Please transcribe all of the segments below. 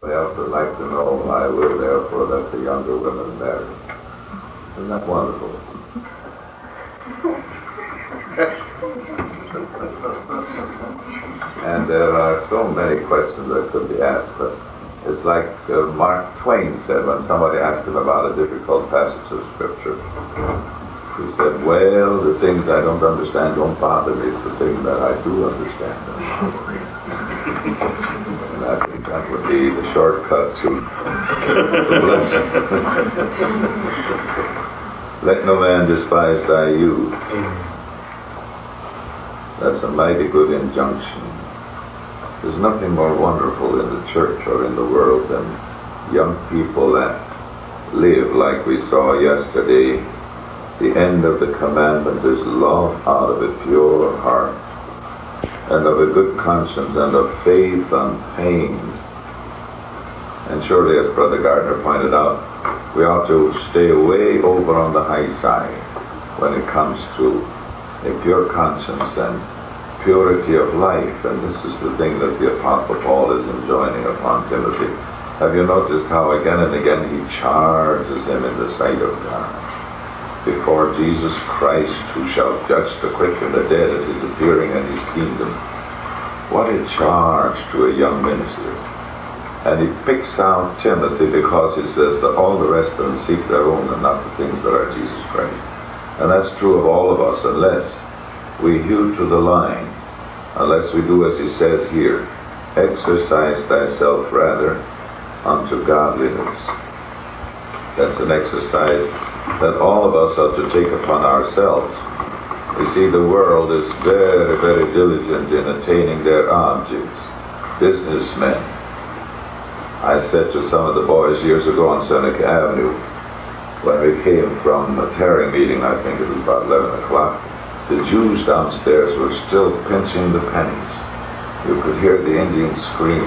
else would like to know, I will therefore that the younger women marry. Isn't that wonderful? And there are so many questions that could be asked, but it's like Mark Twain said when somebody asked him about a difficult passage of Scripture. He said, well, the things I don't understand don't bother me. It's the things that I do understand. And I think that would be the shortcut to the blessing. Let no man despise thy youth. That's a mighty good injunction. There's nothing more wonderful in the church or in the world than young people that live like we saw yesterday. The end of the commandment is love out of a pure heart, and of a good conscience, and of faith unfeigned. And surely, as Brother Gardner pointed out, we ought to stay way over on the high side when it comes to a pure conscience and purity of life. And this is the thing that the Apostle Paul is enjoining upon Timothy. Have you noticed how again and again he charges him in the sight of God? Before Jesus Christ, who shall judge the quick and the dead at his appearing in his kingdom. What a charge to a young minister. And he picks out Timothy because he says that all the rest of them seek their own and not the things that are Jesus Christ. And that's true of all of us, unless we hew to the line, unless we do as he says here, exercise thyself rather unto godliness. That's an exercise that all of us ought to take upon ourselves. You see, the world is very, very diligent in attaining their objects. Businessmen. I said to some of the boys years ago on Seneca Avenue, when we came from a tearing meeting, I think it was about 11 o'clock, the Jews downstairs were still pinching the pennies. You could hear the Indians scream.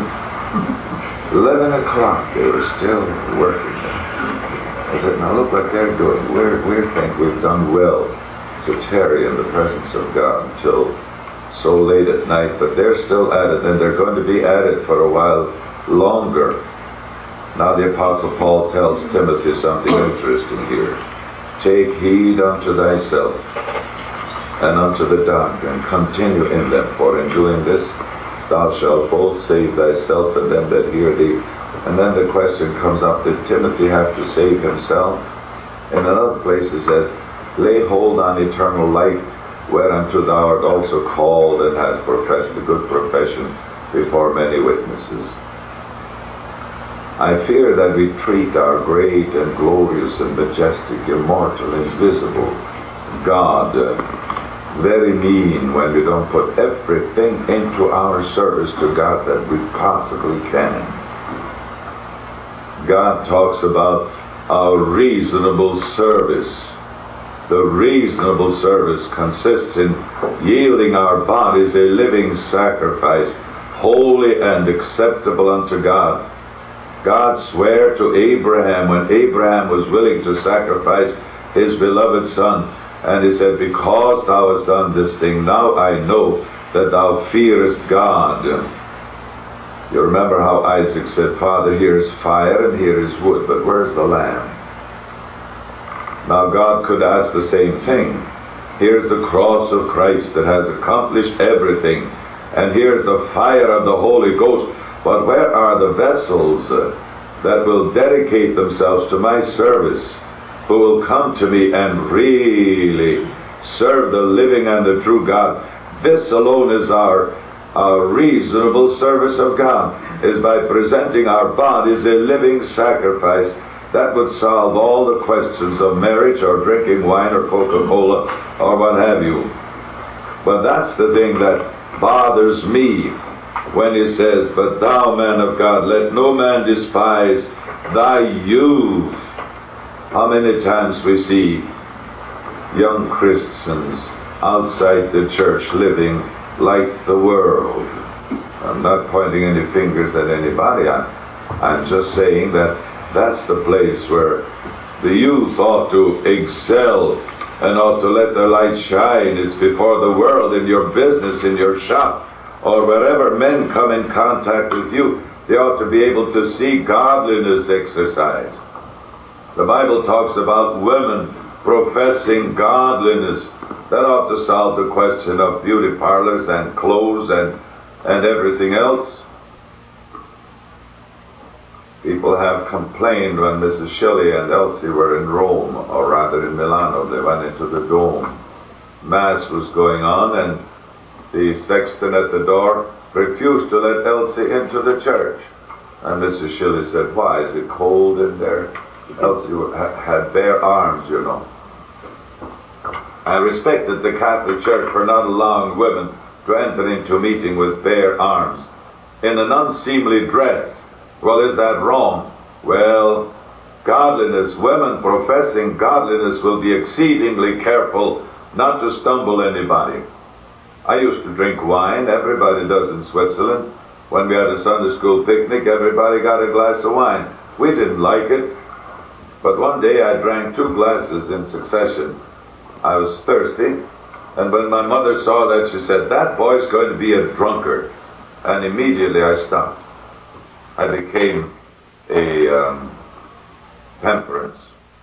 11 o'clock, they were still working. I said, now look what they're doing. We think we've done well to tarry in the presence of God until so late at night, but they're still at it, and they're going to be at it for a while longer. Now the Apostle Paul tells Timothy something interesting here. Take heed unto thyself and unto the doctrine, continue in them, for in doing this thou shalt both save thyself and them that hear thee. And then the question comes up, did Timothy have to save himself? In another place it says, lay hold on eternal life, whereunto thou art also called and hast professed a good profession before many witnesses. I fear that we treat our great and glorious and majestic, immortal, invisible God very mean when we don't put everything into our service to God that we possibly can. God talks about our reasonable service. The reasonable service consists in yielding our bodies a living sacrifice, holy and acceptable unto God. God swore to Abraham when Abraham was willing to sacrifice his beloved son, and he said, because thou hast done this thing, now I know that thou fearest God. You remember how Isaac said, Father, here is fire and here is wood, but where's the lamb? Now God could ask the same thing. Here's the cross of Christ that has accomplished everything, and here's the fire of the Holy Ghost, but where are the vessels that will dedicate themselves to my service, who will come to me and really serve the living and the true God? This alone is our reasonable service of God, is by presenting our bodies a living sacrifice. That would solve all the questions of marriage or drinking wine or Coca-Cola or what have you. But that's the thing that bothers me when he says, but thou, man of God, let no man despise thy youth. How many times we see young Christians outside the church living like the world. I'm not pointing any fingers at anybody. I'm just saying that that's the place where the youth ought to excel and ought to let their light shine. It's before the world, in your business, in your shop, or wherever men come in contact with you. They ought to be able to see godliness exercised. The Bible talks about women professing godliness. That ought to solve the question of beauty parlors and clothes and everything else. People have complained when Mrs. Shelley and Elsie were in Rome, or rather in Milano. They went into the Dome. Mass was going on, and the sexton at the door refused to let Elsie into the church. And Mrs. Shelley said, "Why? Is it cold in there?" Elsie had bare arms, you know. I respected the Catholic Church for not allowing women to enter into a meeting with bare arms in an unseemly dress. Well, is that wrong? Well, godliness, women professing godliness will be exceedingly careful not to stumble anybody. I used to drink wine. Everybody does in Switzerland. When we had a Sunday school picnic, everybody got a glass of wine. We didn't like it. But one day I drank 2 glasses in succession. I was thirsty, and when my mother saw that, she said, "That boy's going to be a drunkard." And immediately I stopped. I became a temperance.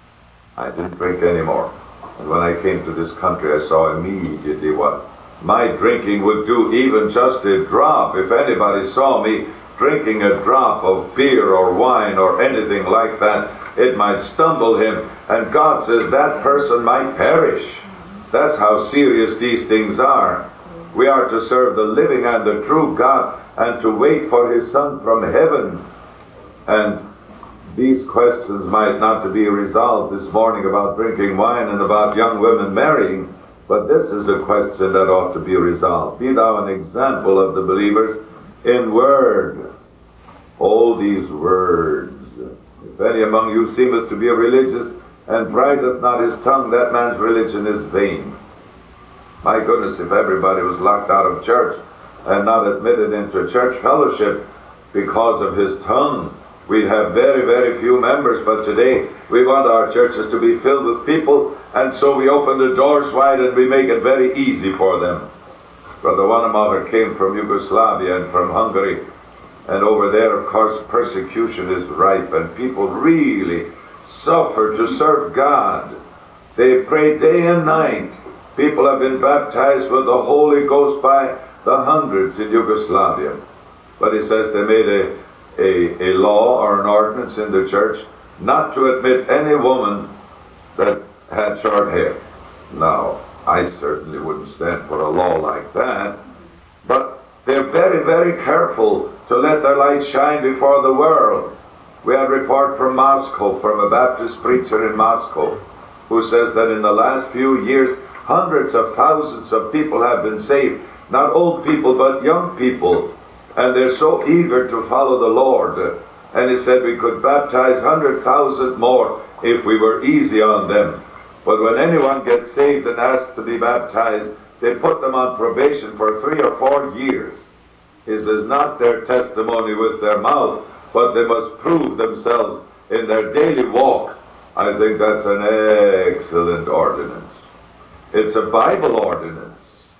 I didn't drink anymore. And when I came to this country, I saw immediately what my drinking would do, even just a drop. If anybody saw me drinking a drop of beer or wine or anything like that, it might stumble him, and God says that person might perish. That's how serious these things are. We are to serve the living and the true God and to wait for His Son from heaven. And these questions might not to be resolved this morning about drinking wine and about young women marrying, but this is a question that ought to be resolved. Be thou an example of the believers in word. All these words. If any among you seemeth to be religious, and bridleth not his tongue, that man's religion is vain. My goodness, if everybody was locked out of church and not admitted into church fellowship because of his tongue, we'd have very, very few members. But today, we want our churches to be filled with people, and so we open the doors wide and we make it very easy for them. Brother Wanamacher came from Yugoslavia and from Hungary, and over there, of course, persecution is ripe, and people really suffer to serve God. They pray day and night. People have been baptized with the Holy Ghost by the hundreds in Yugoslavia. But he says they made a law or an ordinance in the church not to admit any woman that had short hair. Now, I certainly wouldn't stand for a law like that, but they're very, very careful to let their light shine before the world. We have a report from Moscow, from a Baptist preacher in Moscow, who says that in the last few years, hundreds of thousands of people have been saved. Not old people, but young people. And they're so eager to follow the Lord. And he said we could baptize 100,000 more if we were easy on them. But when anyone gets saved and asks to be baptized, they put them on probation for 3 or 4 years. He says not their testimony with their mouth, but they must prove themselves in their daily walk. I think that's an excellent ordinance. It's a Bible ordinance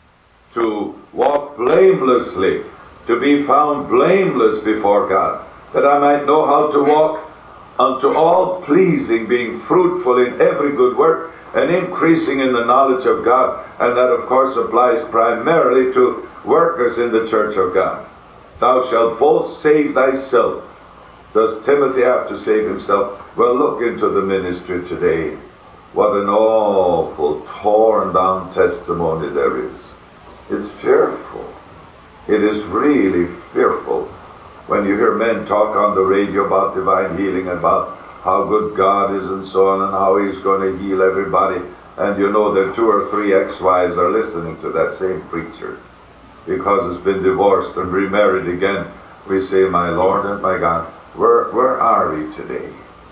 to walk blamelessly, to be found blameless before God, that I might know how to walk unto all pleasing, being fruitful in every good work and increasing in the knowledge of God. And that, of course, applies primarily to workers in the church of God. Thou shalt both save thyself. Does Timothy have to save himself? Well, look into the ministry today. What an awful, torn down testimony there is. It's fearful. It is really fearful when you hear men talk on the radio about divine healing, about how good God is and so on, and how He's going to heal everybody. And you know that 2 or 3 ex-wives are listening to that same preacher because it's been divorced and remarried again. We say, my Lord and my God, where are we today?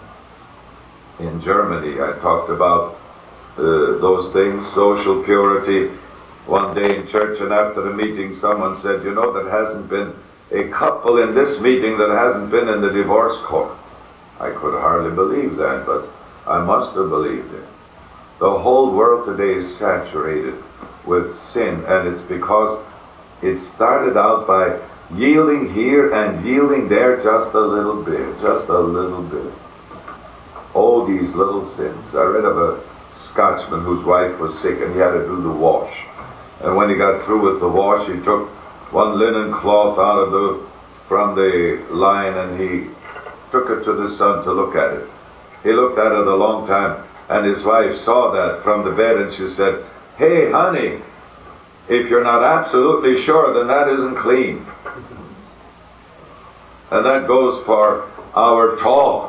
In Germany, I talked about those things, social purity, one day in church, and after the meeting someone said, you know, there hasn't been a couple in this meeting that hasn't been in the divorce court. I could hardly believe that, but I must have believed it. The whole world today is saturated with sin, and it's because it started out by Yielding here and yielding there just a little bit, just a little bit. Oh, these little sins. I read of a Scotchman whose wife was sick and he had to do the wash. And when he got through with the wash, he took one linen cloth from the line and he took it to the sun to look at it. He looked at it a long time, and his wife saw that from the bed, and she said, "Hey, honey, if you're not absolutely sure, then that isn't clean." And that goes for our talk.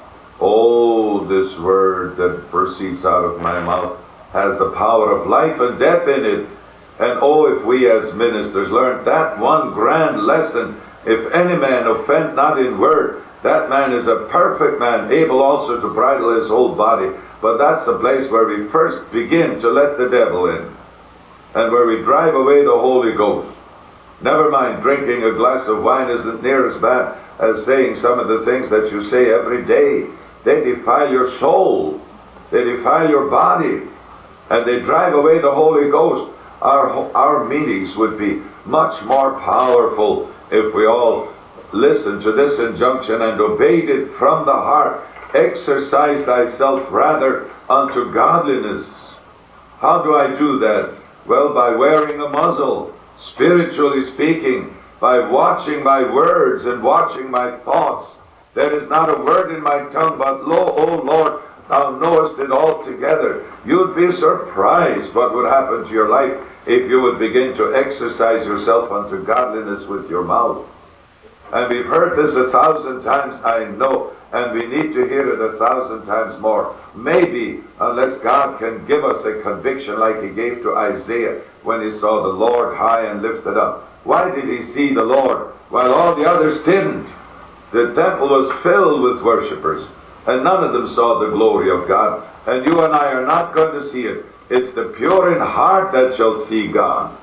Oh, this word that proceeds out of my mouth has the power of life and death in it. And oh, if we as ministers learned that one grand lesson, if any man offend not in word, that man is a perfect man, able also to bridle his whole body. But that's the place where we first begin to let the devil in, and where we drive away the Holy Ghost. Never mind, drinking a glass of wine isn't near as bad as saying some of the things that you say every day. They defile your soul, they defile your body, and they drive away the Holy Ghost. Our meetings would be much more powerful if we all listened to this injunction and obeyed it from the heart. Exercise thyself rather unto godliness. How do I do that? Well, by wearing a muzzle, spiritually speaking, by watching my words and watching my thoughts. There is not a word in my tongue, but lo, O Lord, thou knowest it altogether. You'd be surprised what would happen to your life if you would begin to exercise yourself unto godliness with your mouth. And we've heard this 1,000 times, I know, and we need to hear it 1,000 times more. Maybe, unless God can give us a conviction like He gave to Isaiah when he saw the Lord high and lifted up. Why did he see the Lord while all the others didn't? The temple was filled with worshippers, and none of them saw the glory of God. And you and I are not going to see it. It's the pure in heart that shall see God.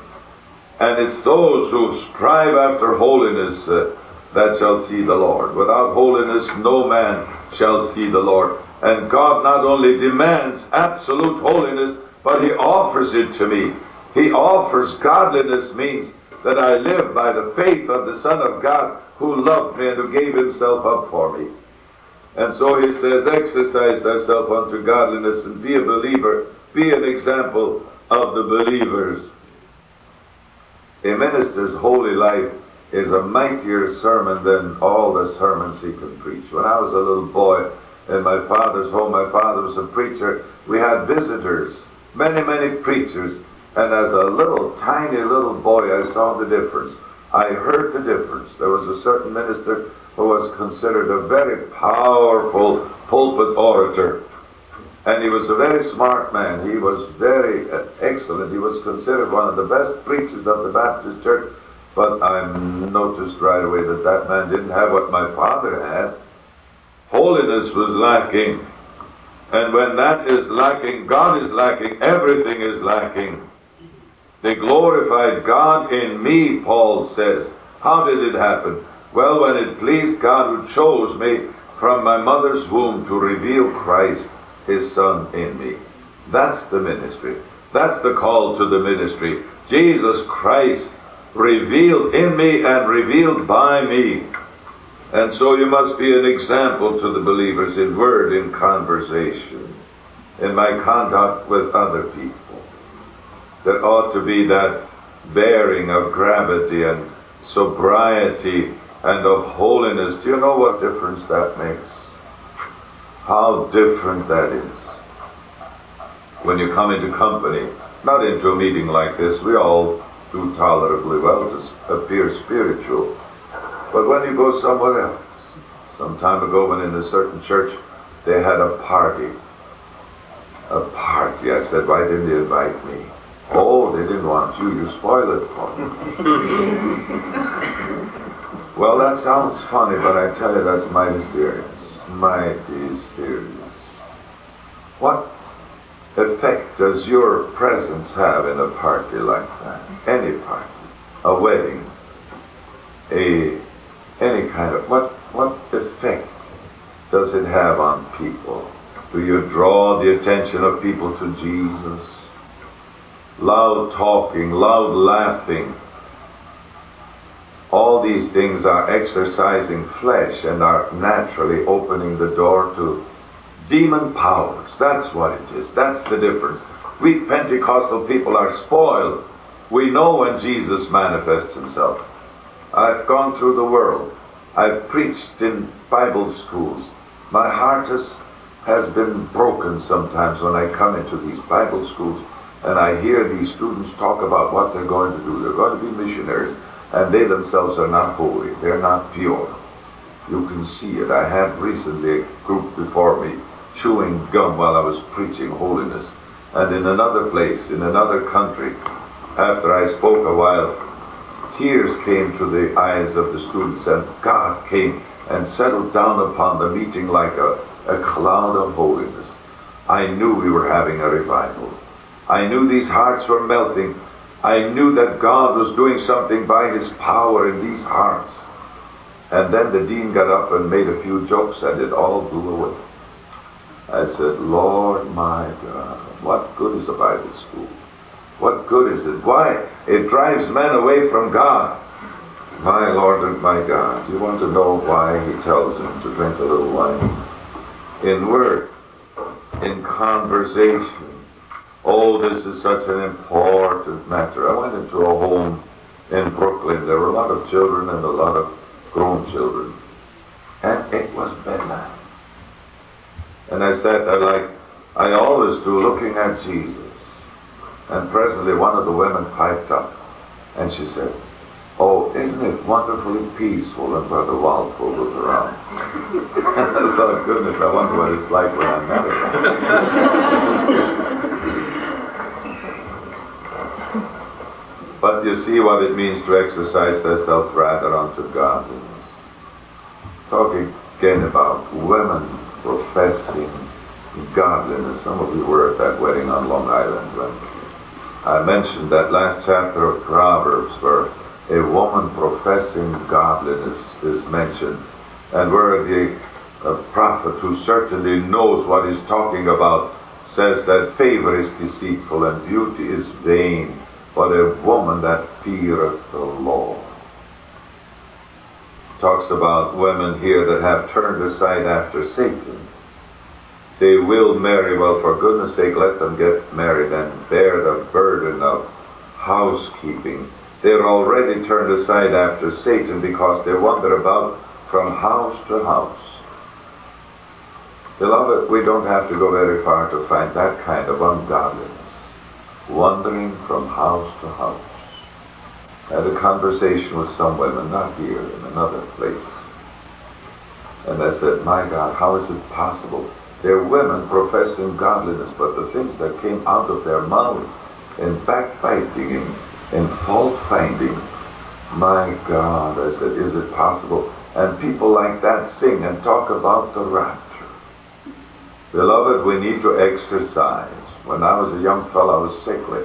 And it's those who strive after holiness that shall see the Lord. Without holiness, no man shall see the Lord. And God not only demands absolute holiness, but He offers it to me. He offers godliness means that I live by the faith of the Son of God who loved me and who gave Himself up for me. And so He says, exercise thyself unto godliness and be a believer. Be an example of the believers. A minister's holy life is a mightier sermon than all the sermons he could preach. When I was a little boy in my father's home, my father was a preacher. We had visitors, many, many preachers. And as a little, tiny little boy, I saw the difference. I heard the difference. There was a certain minister who was considered a very powerful pulpit orator. And he was a very smart man. He was very excellent. He was considered one of the best preachers of the Baptist church. But I noticed right away that that man didn't have what my father had. Holiness was lacking. And when that is lacking, God is lacking. Everything is lacking. They glorified God in me, Paul says. How did it happen? Well, when it pleased God who chose me from my mother's womb to reveal Christ, His Son, in me. That's the ministry. That's the call to the ministry. Jesus Christ revealed in me and revealed by me. And so you must be an example to the believers in word, in conversation, in my conduct with other people. There ought to be that bearing of gravity and sobriety and of holiness. Do you know what difference that makes? How different that is. When you come into company, not into a meeting like this, we all do tolerably well to appear spiritual. But when you go somewhere else, some time ago when in a certain church they had a party. A party. I said, why didn't you invite me? Oh, they didn't want you. You spoiled it for them. Well, that sounds funny, but I tell you that's mighty serious. Mighty serious. What effect does your presence have in a party like that? Any party. A wedding. Any kind of... What effect does it have on people? Do you draw the attention of people to Jesus? Loud talking, loud laughing. All these things are exercising flesh and are naturally opening the door to demon powers. That's what it is. That's the difference. We Pentecostal people are spoiled. We know when Jesus manifests himself. I've gone through the world. I've preached in Bible schools. My heart has been broken sometimes when I come into these Bible schools and I hear these students talk about what they're going to do. They're going to be missionaries, and they themselves are not holy. They're not pure. You can see it. I had recently a group before me chewing gum while I was preaching holiness. And in another place, in another country, after I spoke a while, tears came to the eyes of the students, and God came and settled down upon the meeting like a cloud of holiness. I knew we were having a revival. I knew these hearts were melting. I knew that God was doing something by his power in these hearts. And then the dean got up and made a few jokes, and it all blew away. I said, Lord my God, what good is a Bible school? What good is it? Why? It drives men away from God. My Lord and my God. Do you want to know why he tells them to drink a little wine? In word, in conversation. Oh, this is such an important matter. I went into a home in Brooklyn. There were a lot of children and a lot of grown children. And it was bedtime. And I sat there like I always do, looking at Jesus. And presently one of the women piped up. And she said, oh, isn't it wonderfully peaceful when Brother Walpole was around? And I thought, goodness, I wonder what it's like when I'm not around. But you see what it means to exercise thyself rather unto godliness. Talking again about women professing godliness. Some of you were at that wedding on Long Island when I mentioned that last chapter of Proverbs where a woman professing godliness is mentioned, and where the prophet, who certainly knows what he's talking about, says that favor is deceitful and beauty is vain, but a woman that feareth the Lord. Talks about women here that have turned aside after Satan. They will marry. Well, for goodness sake, let them get married and bear the burden of housekeeping. They're already turned aside after Satan because they wander about from house to house. Beloved, we don't have to go very far to find that kind of ungodliness. Wandering from house to house. I had a conversation with some women, not here, in another place. And I said, my God, how is it possible? They're women professing godliness, but the things that came out of their mouths in backbiting, in fault-finding, my God, I said, is it possible? And people like that sing and talk about the rapture. Beloved, we need to exercise. When I was a young fellow, I was sickly.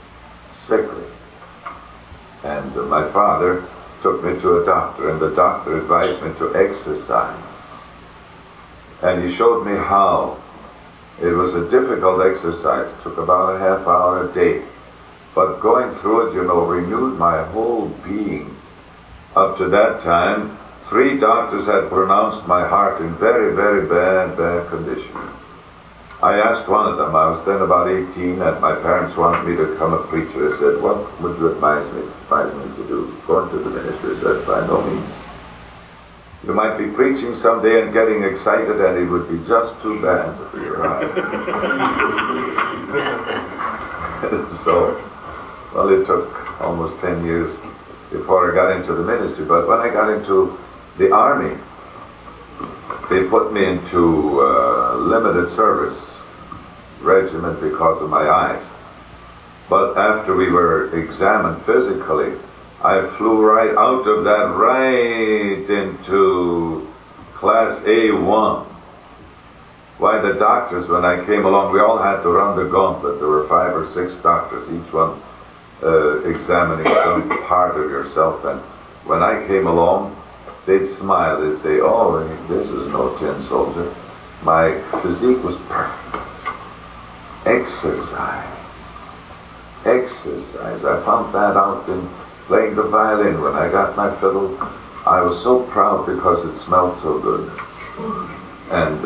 And my father took me to a doctor, and the doctor advised me to exercise. And he showed me how. It was a difficult exercise. It took about a half hour a day. But going through it, renewed my whole being. Up to that time, 3 doctors had pronounced my heart in very, very bad condition. I asked one of them, I was then about 18, and my parents wanted me to become a preacher. I said, what would you advise me to do? Go into the ministry. I said, by no means. You might be preaching someday and getting excited, and it would be just too bad for your eyes. So, well, it took almost 10 years before I got into the ministry. But when I got into the army, they put me into limited service regiment because of my eyes. But after we were examined physically, I flew right out of that right into class A1. Why, the doctors, when I came along, we all had to run the gauntlet. There were 5 or 6 doctors, each one examining some part of yourself. And when I came along, they'd smile. They'd say, oh, this is no tin soldier. My physique was perfect. Exercise. I found that out playing the violin. When I got my fiddle, I was so proud because it smelled so good. And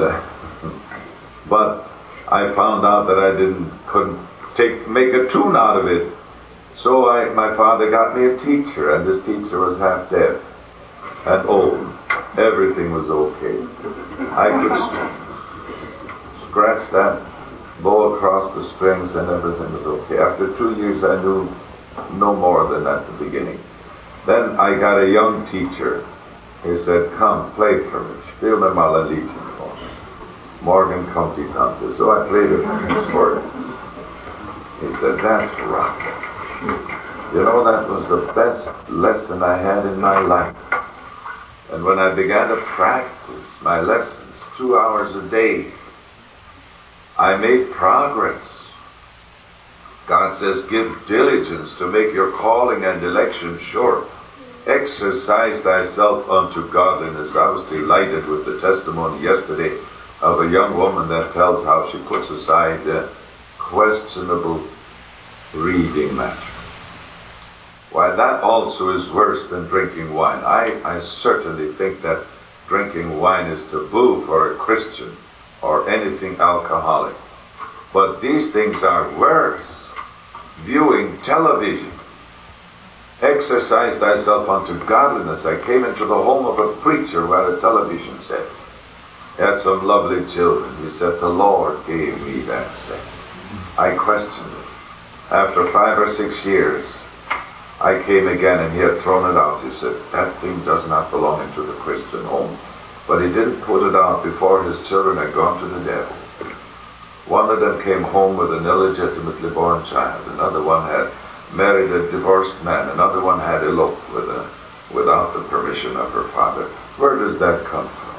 but I found out that I couldn't make a tune out of it. So my father got me a teacher, and this teacher was half deaf and old. Everything was okay. I could scratch that bow across the strings and everything was okay. After 2 years I knew no more than at the beginning. Then I got a young teacher. He said, "Come, play for me. Spiel mir mal ein Liedchen for me. Morgen kommt die Tante." So I played a piece for him. He said, "That's rock." You know, that was the best lesson I had in my life. And when I began to practice my lessons 2 hours a day, I made progress. God says, "Give diligence to make your calling and election sure. Exercise thyself unto godliness." I was delighted with the testimony yesterday of a young woman that tells how she puts aside questionable reading matter. Why, that also is worse than drinking wine. I certainly think that drinking wine is taboo for a Christian or anything alcoholic. But these things are worse. Viewing television. Exercise thyself unto godliness. I came into the home of a preacher who had a television set. He had some lovely children. He said, "The Lord gave me that set." I questioned it. After 5 or 6 years, I came again and he had thrown it out. He said, "That thing does not belong into the Christian home." But he didn't put it out before his children had gone to the devil. One of them came home with an illegitimately born child. Another one had married a divorced man. Another one had eloped without the permission of her father. Where does that come from?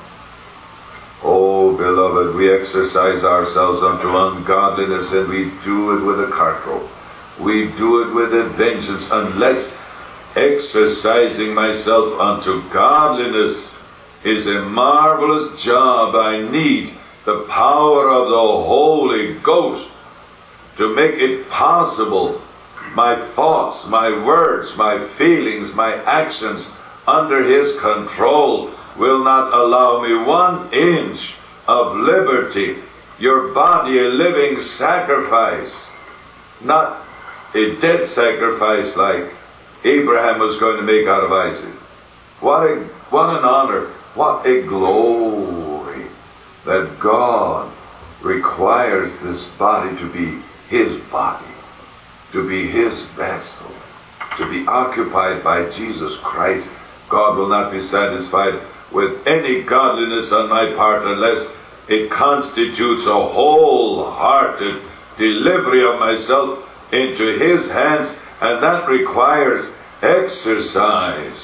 Oh, beloved, we exercise ourselves unto ungodliness, and we do it with a cart rope. We do it with a vengeance, unless exercising myself unto godliness is a marvelous job. I need the power of the Holy Ghost to make it possible. My thoughts, my words, my feelings, my actions under His control will not allow me 1 inch of liberty. Your body a living sacrifice, not a dead sacrifice like Abraham was going to make out of Isaac. What an honor, what a glory that God requires this body to be His body, to be His vessel, to be occupied by Jesus Christ. God will not be satisfied with any godliness on my part unless it constitutes a wholehearted delivery of myself into His hands, and that requires exercise.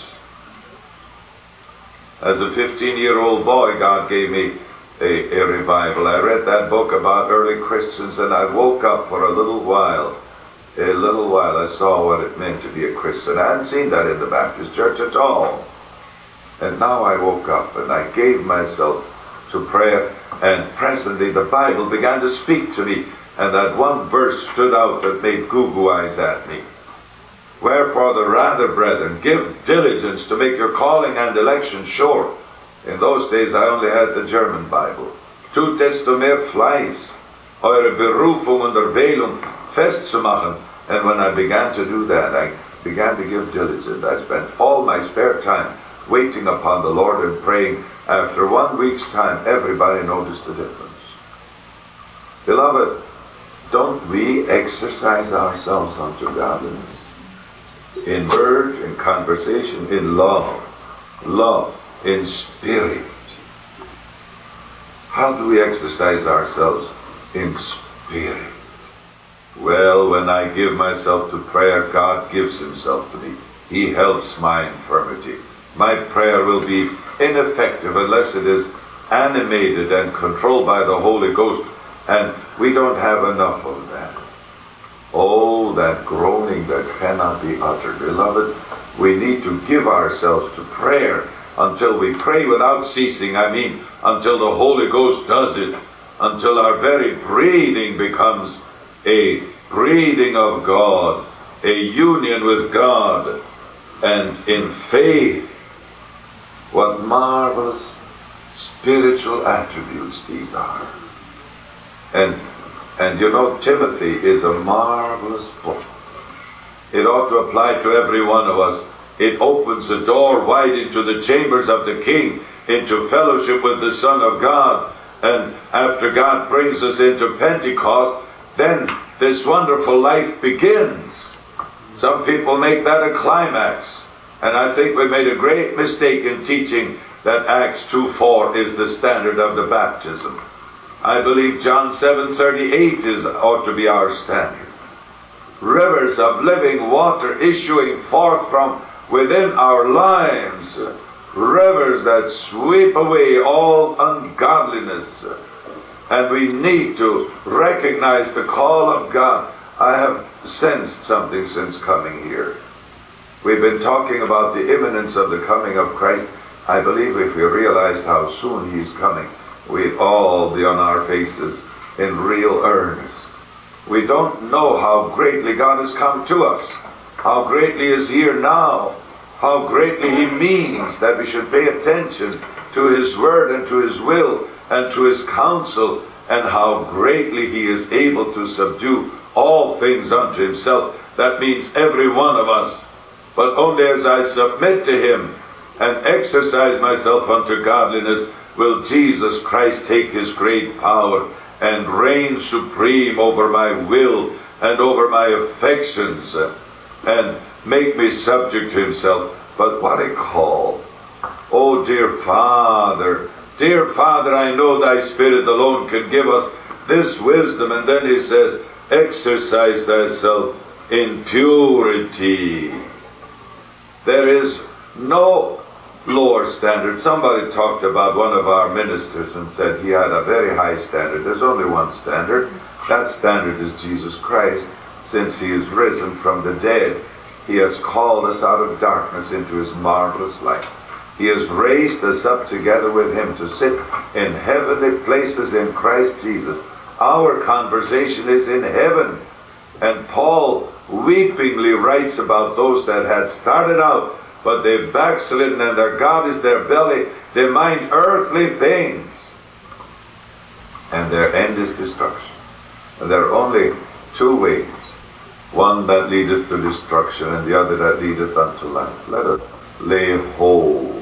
As a 15-year-old boy, God gave me a revival. I read that book about early Christians, and I woke up for a little while. I saw what it meant to be a Christian. I hadn't seen that in the Baptist church at all. And now I woke up and I gave myself to prayer, and presently the Bible began to speak to me, and that one verse stood out that made goo-goo eyes at me. "Wherefore the rather, brethren, give diligence to make your calling and election sure." In those days I only had the German Bible. "Tut desto mehr Fleiß, eure Berufung und Erwählung festzumachen." And when I began to do that, I began to give diligence. I spent all my spare time waiting upon the Lord and praying. After 1 week's time, everybody noticed the difference. Beloved, don't we exercise ourselves unto godliness? In word, in conversation, in love, in spirit. How do we exercise ourselves in spirit? Well, when I give myself to prayer, God gives Himself to me. He helps my infirmity. My prayer will be ineffective unless it is animated and controlled by the Holy Ghost, and we don't have enough of that. Oh, that groaning that cannot be uttered. Beloved, we need to give ourselves to prayer until we pray without ceasing. I mean, until the Holy Ghost does it, until our very breathing becomes a breathing of God, a union with God. And in faith, what marvelous spiritual attributes these are. And you know, Timothy is a marvelous book. It ought to apply to every one of us. It opens the door wide into the chambers of the King, into fellowship with the Son of God. And after God brings us into Pentecost, then this wonderful life begins. Some people make that a climax. And I think we made a great mistake in teaching that Acts 2:4 is the standard of the baptism. I believe John 7:38 ought to be our standard. Rivers of living water issuing forth from within our lives. Rivers that sweep away all ungodliness. And we need to recognize the call of God. I have sensed something since coming here. We've been talking about the imminence of the coming of Christ. I believe if we realized how soon He's coming, we'd all be on our faces in real earnest. We don't know how greatly God has come to us, how greatly He is here now, how greatly He means that we should pay attention to His Word and to His will and to His counsel, and how greatly He is able to subdue all things unto Himself. That means every one of us. But only as I submit to Him and exercise myself unto godliness will Jesus Christ take His great power and reign supreme over my will and over my affections and make me subject to Himself. But what a call. Oh, dear Father, I know Thy Spirit alone can give us this wisdom. And then He says, exercise thyself in purity. There is no lower standard. Somebody talked about one of our ministers and said he had a very high standard. There's only one standard. That standard is Jesus Christ. Since He is risen from the dead, He has called us out of darkness into His marvelous light. He has raised us up together with Him to sit in heavenly places in Christ Jesus. Our conversation is in heaven. And Paul weepingly writes about those that had started out, but they've backslidden, and their God is their belly. They mind earthly things, and their end is destruction. And there are only two ways, one that leadeth to destruction and the other that leadeth unto life. Let us lay hold